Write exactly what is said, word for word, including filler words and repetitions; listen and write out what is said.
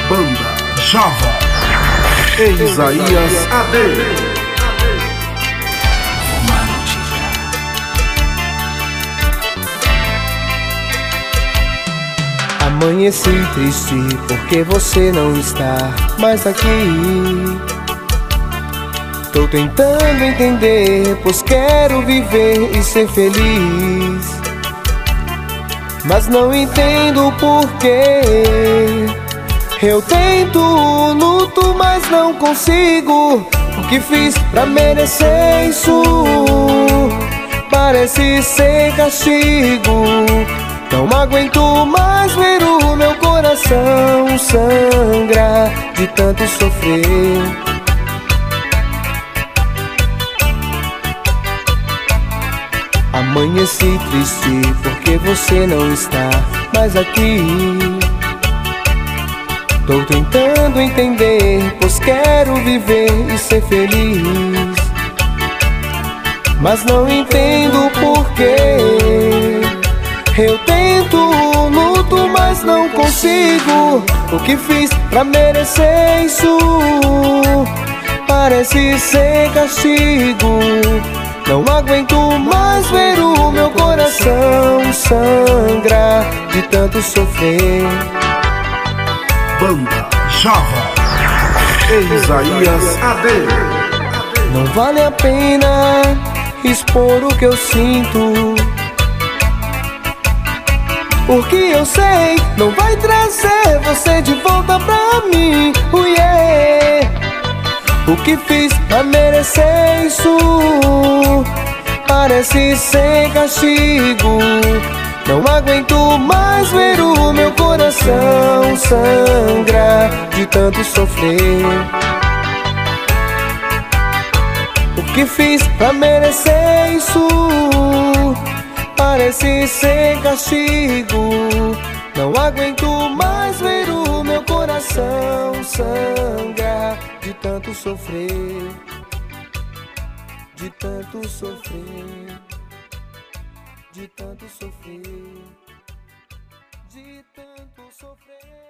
Banda Java, Isaías A D. Amanheci triste porque você não está mais aqui. Tô tentando entender, pois quero viver e ser feliz, mas não entendo o porquê. Eu tento, luto, mas não consigo. O que fiz pra merecer isso? Parece ser castigo. Não aguento mais ver o meu coração sangrar de tanto sofrer. Amanheci triste porque você não está mais aqui. Tô tentando entender, pois quero viver e ser feliz, mas não entendo o porquê. Eu tento, luto, mas não consigo. O que fiz pra merecer isso? Parece ser castigo. Não aguento mais ver o meu coração sangrar de tanto sofrer. Banda Java, Isaías A D. Não vale a pena expor o que eu sinto, porque eu sei, não vai trazer você de volta pra mim. Oh yeah. O que fiz pra merecer isso? Parece ser castigo. Não aguento mais ver o meu coração sangrar de tanto sofrer. O que fiz pra merecer isso? Parece ser castigo. Não aguento mais ver o meu coração sangrar de tanto sofrer, de tanto sofrer, de tanto sofrer, de tanto sofrer.